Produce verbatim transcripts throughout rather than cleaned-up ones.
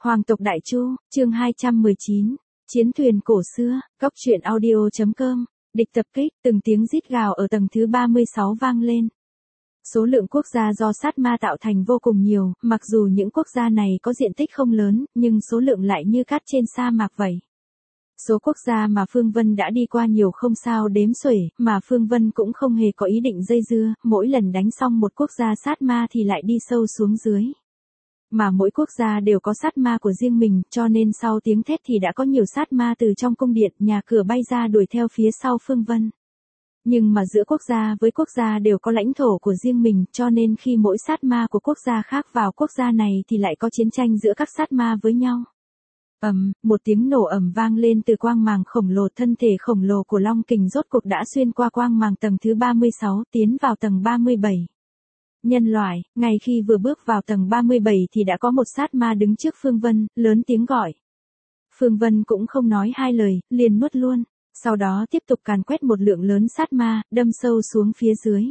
Hoàng tộc Đại Chu, chương hai trăm mười chín, Chiến thuyền cổ xưa, góc truyện audio.com, địch tập kích, từng tiếng rít gào ở tầng thứ ba mươi sáu vang lên. Số lượng quốc gia do sát ma tạo thành vô cùng nhiều, mặc dù những quốc gia này có diện tích không lớn, nhưng số lượng lại như cát trên sa mạc vậy. Số quốc gia mà Phương Vân đã đi qua nhiều không sao đếm xuể, mà Phương Vân cũng không hề có ý định dây dưa, mỗi lần đánh xong một quốc gia sát ma thì lại đi sâu xuống dưới. Mà mỗi quốc gia đều có sát ma của riêng mình, cho nên sau tiếng thét thì đã có nhiều sát ma từ trong cung điện, nhà cửa bay ra đuổi theo phía sau Phương Vân. Nhưng mà giữa quốc gia với quốc gia đều có lãnh thổ của riêng mình, cho nên khi mỗi sát ma của quốc gia khác vào quốc gia này thì lại có chiến tranh giữa các sát ma với nhau. Ầm, một tiếng nổ ầm vang lên từ quang màng khổng lồ, thân thể khổng lồ của Long Kình rốt cuộc đã xuyên qua quang màng tầng thứ ba mươi sáu, tiến vào tầng ba mươi bảy. Nhân loại, ngay khi vừa bước vào tầng ba mươi bảy thì đã có một sát ma đứng trước Phương Vân, lớn tiếng gọi. Phương Vân cũng không nói hai lời, liền nuốt luôn, sau đó tiếp tục càn quét một lượng lớn sát ma, đâm sâu xuống phía dưới.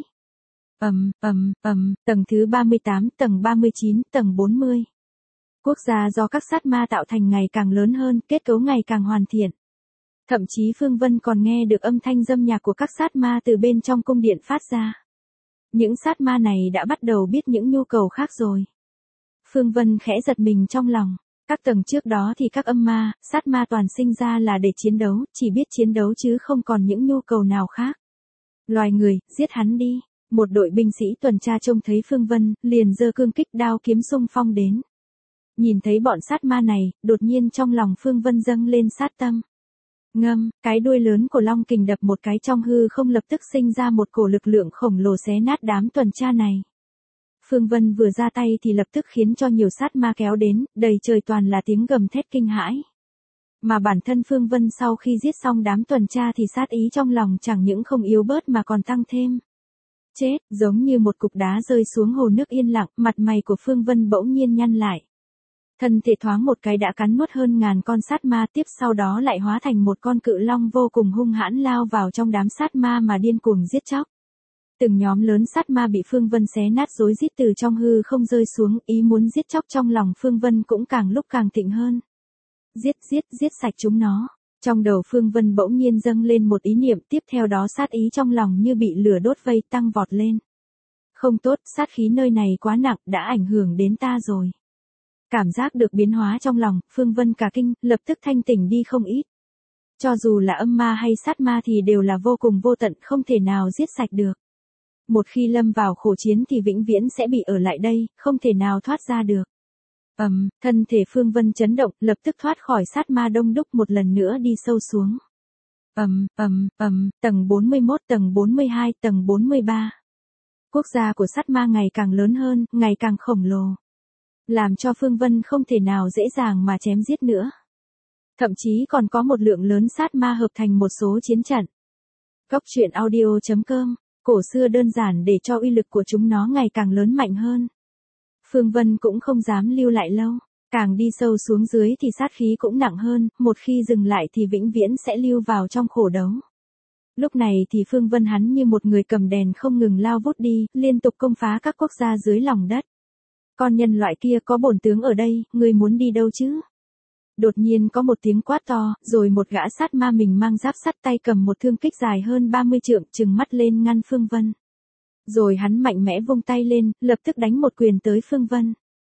Ầm, ầm, ầm, tầng thứ ba mươi tám, tầng ba mươi chín, tầng bốn mươi. Quốc gia do các sát ma tạo thành ngày càng lớn hơn, kết cấu ngày càng hoàn thiện. Thậm chí Phương Vân còn nghe được âm thanh dâm nhạc của các sát ma từ bên trong cung điện phát ra. Những sát ma này đã bắt đầu biết những nhu cầu khác rồi. Phương Vân khẽ giật mình trong lòng. Các tầng trước đó thì các âm ma, sát ma toàn sinh ra là để chiến đấu, chỉ biết chiến đấu chứ không còn những nhu cầu nào khác. Loài người, giết hắn đi. Một đội binh sĩ tuần tra trông thấy Phương Vân, liền giơ cương kích đao kiếm xung phong đến. Nhìn thấy bọn sát ma này, đột nhiên trong lòng Phương Vân dâng lên sát tâm. Ngâm, cái đuôi lớn của Long Kình đập một cái trong hư không, lập tức sinh ra một cổ lực lượng khổng lồ xé nát đám tuần tra này. Phương Vân vừa ra tay thì lập tức khiến cho nhiều sát ma kéo đến, đầy trời toàn là tiếng gầm thét kinh hãi. Mà bản thân Phương Vân sau khi giết xong đám tuần tra thì sát ý trong lòng chẳng những không yếu bớt mà còn tăng thêm. Chết, giống như một cục đá rơi xuống hồ nước yên lặng, mặt mày của Phương Vân bỗng nhiên nhăn lại. Thân thể thoáng một cái đã cắn nuốt hơn ngàn con sát ma, tiếp sau đó lại hóa thành một con cự long vô cùng hung hãn lao vào trong đám sát ma mà điên cuồng giết chóc. Từng nhóm lớn sát ma bị Phương Vân xé nát rối rít từ trong hư không rơi xuống, ý muốn giết chóc trong lòng Phương Vân cũng càng lúc càng thịnh hơn. Giết giết giết sạch chúng nó. Trong đầu Phương Vân bỗng nhiên dâng lên một ý niệm, tiếp theo đó sát ý trong lòng như bị lửa đốt vây tăng vọt lên. Không tốt, sát khí nơi này quá nặng, đã ảnh hưởng đến ta rồi. Cảm giác được biến hóa trong lòng, Phương Vân cả kinh, lập tức thanh tỉnh đi không ít. Cho dù là âm ma hay sát ma thì đều là vô cùng vô tận, không thể nào giết sạch được. Một khi lâm vào khổ chiến thì vĩnh viễn sẽ bị ở lại đây, không thể nào thoát ra được. Ầm, um, thân thể Phương Vân chấn động, lập tức thoát khỏi sát ma đông đúc, một lần nữa đi sâu xuống. Ầm, um, ầm, um, ầm, um, tầng bốn mươi mốt, tầng bốn mươi hai, tầng bốn mươi ba. Quốc gia của sát ma ngày càng lớn hơn, ngày càng khổng lồ. Làm cho Phương Vân không thể nào dễ dàng mà chém giết nữa. Thậm chí còn có một lượng lớn sát ma hợp thành một số chiến trận. Góc truyện audio.com, cổ xưa đơn giản để cho uy lực của chúng nó ngày càng lớn mạnh hơn. Phương Vân cũng không dám lưu lại lâu, càng đi sâu xuống dưới thì sát khí cũng nặng hơn, một khi dừng lại thì vĩnh viễn sẽ lưu vào trong khổ đấu. Lúc này thì Phương Vân hắn như một người cầm đèn không ngừng lao vút đi, liên tục công phá các quốc gia dưới lòng đất. Con nhân loại kia, có bổn tướng ở đây, ngươi muốn đi đâu chứ? Đột nhiên có một tiếng quát to, rồi một gã sát ma mình mang giáp sắt, tay cầm một thương kích dài hơn ba mươi trượng, trừng mắt lên ngăn Phương Vân. Rồi hắn mạnh mẽ vung tay lên, lập tức đánh một quyền tới Phương Vân.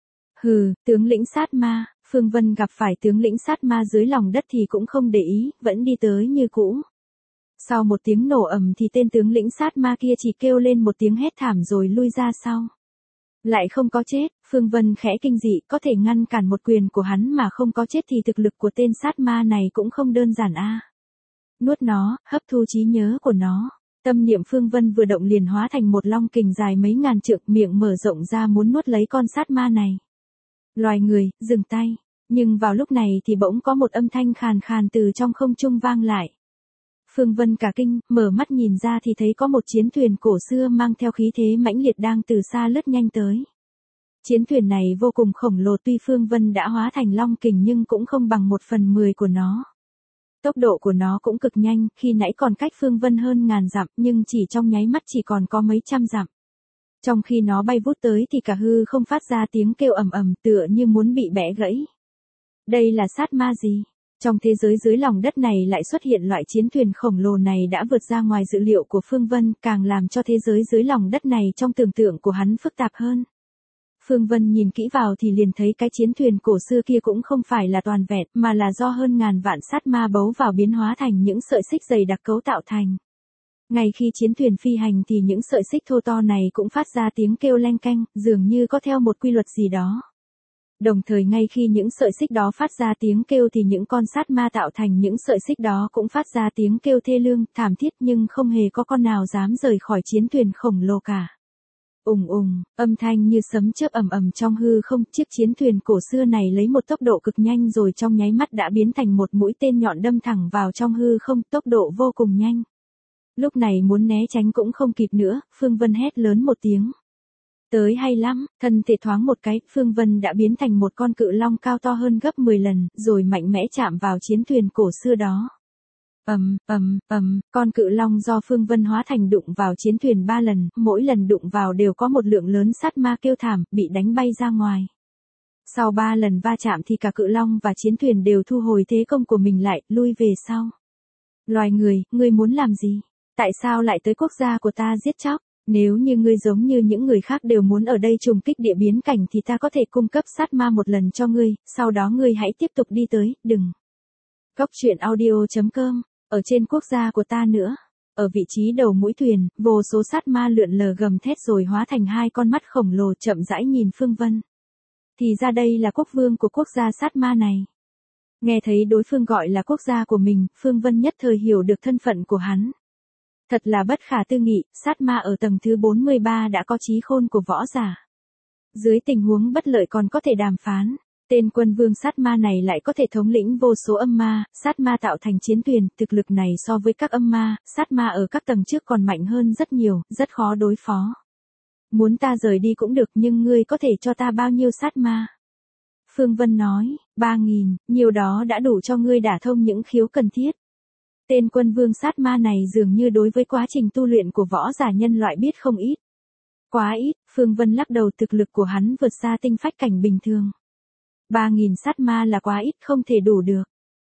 Hừ, tướng lĩnh sát ma. Phương Vân gặp phải tướng lĩnh sát ma dưới lòng đất thì cũng không để ý, vẫn đi tới như cũ. Sau một tiếng nổ ầm thì tên tướng lĩnh sát ma kia chỉ kêu lên một tiếng hét thảm rồi lui ra sau. Lại không có chết, Phương Vân khẽ kinh dị, có thể ngăn cản một quyền của hắn mà không có chết thì thực lực của tên sát ma này cũng không đơn giản a. À. Nuốt nó, hấp thu trí nhớ của nó. Tâm niệm Phương Vân vừa động liền hóa thành một long kình dài mấy ngàn trượng, miệng mở rộng ra muốn nuốt lấy con sát ma này. Loài người, dừng tay. Nhưng vào lúc này thì bỗng có một âm thanh khàn khàn từ trong không trung vang lại. Phương Vân cả kinh, mở mắt nhìn ra thì thấy có một chiến thuyền cổ xưa mang theo khí thế mãnh liệt đang từ xa lướt nhanh tới. Chiến thuyền này vô cùng khổng lồ, tuy Phương Vân đã hóa thành long kình nhưng cũng không bằng một phần mười của nó. Tốc độ của nó cũng cực nhanh, khi nãy còn cách Phương Vân hơn ngàn dặm nhưng chỉ trong nháy mắt chỉ còn có mấy trăm dặm. Trong khi nó bay vút tới thì cả hư không phát ra tiếng kêu ầm ầm tựa như muốn bị bẻ gãy. Đây là sát ma gì? Trong thế giới dưới lòng đất này lại xuất hiện loại chiến thuyền khổng lồ này đã vượt ra ngoài dự liệu của Phương Vân, càng làm cho thế giới dưới lòng đất này trong tưởng tượng của hắn phức tạp hơn. Phương Vân nhìn kỹ vào thì liền thấy cái chiến thuyền cổ xưa kia cũng không phải là toàn vẹn, mà là do hơn ngàn vạn sát ma bấu vào biến hóa thành những sợi xích dày đặc cấu tạo thành. Ngay khi chiến thuyền phi hành thì những sợi xích thô to này cũng phát ra tiếng kêu leng keng, dường như có theo một quy luật gì đó. Đồng thời ngay khi những sợi xích đó phát ra tiếng kêu thì những con sát ma tạo thành những sợi xích đó cũng phát ra tiếng kêu thê lương, thảm thiết, nhưng không hề có con nào dám rời khỏi chiến thuyền khổng lồ cả. Ùng ùng, âm thanh như sấm chớp ầm ầm trong hư không, chiếc chiến thuyền cổ xưa này lấy một tốc độ cực nhanh rồi trong nháy mắt đã biến thành một mũi tên nhọn đâm thẳng vào trong hư không, tốc độ vô cùng nhanh. Lúc này muốn né tránh cũng không kịp nữa, Phương Vân hét lớn một tiếng. Tới hay lắm, thân thể thoáng một cái, Phương Vân đã biến thành một con cự long cao to hơn gấp mười lần, rồi mạnh mẽ chạm vào chiến thuyền cổ xưa đó. Ầm, ầm, ầm, con cự long do Phương Vân hóa thành đụng vào chiến thuyền ba lần, mỗi lần đụng vào đều có một lượng lớn sát ma kêu thảm, bị đánh bay ra ngoài. Sau ba lần va chạm thì cả cự long và chiến thuyền đều thu hồi thế công của mình lại, lui về sau. Loài người, ngươi muốn làm gì? Tại sao lại tới quốc gia của ta giết chóc? Nếu như ngươi giống như những người khác đều muốn ở đây trùng kích địa biến cảnh thì ta có thể cung cấp sát ma một lần cho ngươi, sau đó ngươi hãy tiếp tục đi tới, đừng. Cốc truyện audio chấm com, ở trên quốc gia của ta nữa. Ở vị trí đầu mũi thuyền, vô số sát ma lượn lờ gầm thét rồi hóa thành hai con mắt khổng lồ chậm rãi nhìn Phương Vân. Thì ra đây là quốc vương của quốc gia sát ma này. Nghe thấy đối phương gọi là quốc gia của mình, Phương Vân nhất thời hiểu được thân phận của hắn. Thật là bất khả tư nghị, sát ma ở tầng thứ bốn mươi ba đã có trí khôn của võ giả. Dưới tình huống bất lợi còn có thể đàm phán. Tên quân vương sát ma này lại có thể thống lĩnh vô số âm ma, sát ma tạo thành chiến thuyền, thực lực này so với các âm ma, sát ma ở các tầng trước còn mạnh hơn rất nhiều, rất khó đối phó. Muốn ta rời đi cũng được nhưng ngươi có thể cho ta bao nhiêu sát ma? Phương Vân nói, ba nghìn, nhiều đó đã đủ cho ngươi đả thông những khiếu cần thiết. Tên quân vương sát ma này dường như đối với quá trình tu luyện của võ giả nhân loại biết không ít. Quá ít, Phương Vân lắc đầu, thực lực của hắn vượt xa tinh phách cảnh bình thường. Ba nghìn sát ma là quá ít, không thể đủ được.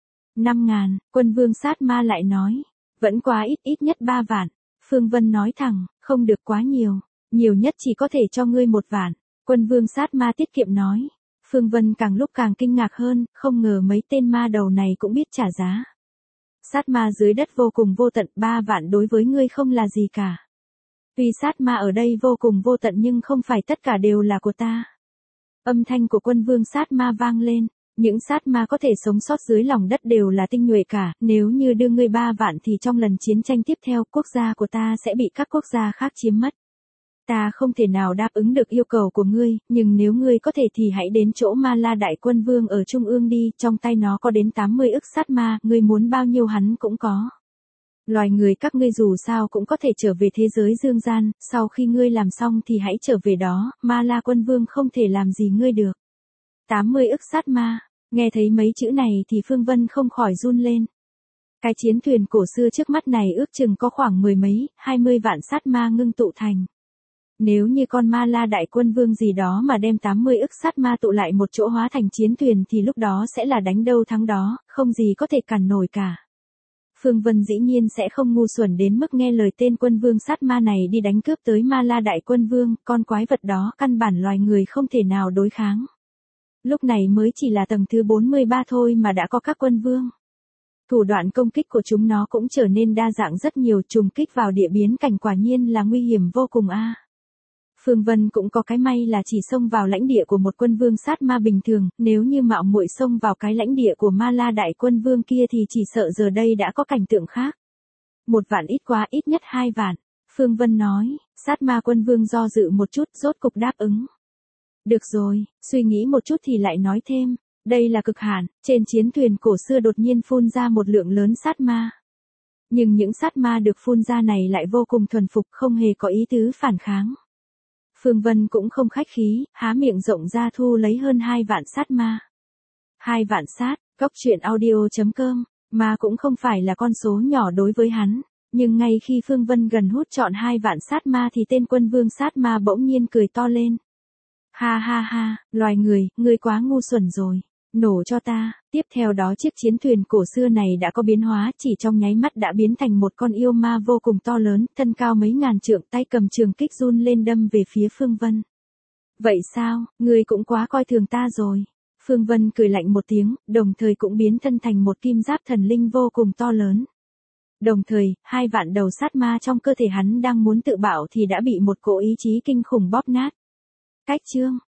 Năm ngàn, quân vương sát ma lại nói. Vẫn quá ít, ít nhất ba vạn. Phương Vân nói thẳng, không được quá nhiều. Nhiều nhất chỉ có thể cho ngươi một vạn. Quân vương sát ma tiết kiệm nói. Phương Vân càng lúc càng kinh ngạc hơn, không ngờ mấy tên ma đầu này cũng biết trả giá. Sát ma dưới đất vô cùng vô tận, ba vạn đối với ngươi không là gì cả. Tuy sát ma ở đây vô cùng vô tận nhưng không phải tất cả đều là của ta. Âm thanh của quân vương sát ma vang lên, những sát ma có thể sống sót dưới lòng đất đều là tinh nhuệ cả, nếu như đưa ngươi ba vạn thì trong lần chiến tranh tiếp theo quốc gia của ta sẽ bị các quốc gia khác chiếm mất. Ta không thể nào đáp ứng được yêu cầu của ngươi, nhưng nếu ngươi có thể thì hãy đến chỗ Ma La Đại Quân Vương ở Trung ương đi, trong tay nó có đến tám mươi ức sát ma, ngươi muốn bao nhiêu hắn cũng có. Loài người các ngươi dù sao cũng có thể trở về thế giới dương gian, sau khi ngươi làm xong thì hãy trở về đó, Ma La Quân Vương không thể làm gì ngươi được. tám mươi ức sát ma, nghe thấy mấy chữ này thì Phương Vân không khỏi run lên. Cái chiến thuyền cổ xưa trước mắt này ước chừng có khoảng mười mấy, hai mươi vạn sát ma ngưng tụ thành. Nếu như con Ma La Đại Quân Vương gì đó mà đem tám mươi ức sát ma tụ lại một chỗ hóa thành chiến thuyền thì lúc đó sẽ là đánh đâu thắng đó, không gì có thể cản nổi cả. Phương Vân dĩ nhiên sẽ không ngu xuẩn đến mức nghe lời tên quân vương sát ma này đi đánh cướp tới Ma La Đại Quân Vương, con quái vật đó căn bản loài người không thể nào đối kháng. Lúc này mới chỉ là tầng thứ bốn mươi ba thôi mà đã có các quân vương. Thủ đoạn công kích của chúng nó cũng trở nên đa dạng rất nhiều, trùng kích vào địa biến cảnh quả nhiên là nguy hiểm vô cùng a. À. Phương Vân cũng có cái may là chỉ xông vào lãnh địa của một quân vương sát ma bình thường, nếu như mạo muội xông vào cái lãnh địa của Ma La Đại Quân Vương kia thì chỉ sợ giờ đây đã có cảnh tượng khác. Một vạn ít quá, ít nhất hai vạn. Phương Vân nói, sát ma quân vương do dự một chút, rốt cục đáp ứng. Được rồi, suy nghĩ một chút thì lại nói thêm, đây là cực hạn, trên chiến thuyền cổ xưa đột nhiên phun ra một lượng lớn sát ma. Nhưng những sát ma được phun ra này lại vô cùng thuần phục, không hề có ý tứ phản kháng. Phương Vân cũng không khách khí, há miệng rộng ra thu lấy hơn hai vạn sát ma. Hai vạn sát, cốc truyện audio chấm com, mà cũng không phải là con số nhỏ đối với hắn. Nhưng ngay khi Phương Vân gần hút trọn hai vạn sát ma thì tên quân vương sát ma bỗng nhiên cười to lên. Ha ha ha, loài người, ngươi quá ngu xuẩn rồi. Nổ cho ta, tiếp theo đó chiếc chiến thuyền cổ xưa này đã có biến hóa, chỉ trong nháy mắt đã biến thành một con yêu ma vô cùng to lớn, thân cao mấy ngàn trượng, tay cầm trường kích run lên đâm về phía Phương Vân. Vậy sao, ngươi cũng quá coi thường ta rồi. Phương Vân cười lạnh một tiếng, đồng thời cũng biến thân thành một kim giáp thần linh vô cùng to lớn. Đồng thời, hai vạn đầu sát ma trong cơ thể hắn đang muốn tự bạo thì đã bị một cỗ ý chí kinh khủng bóp nát. Cách chương,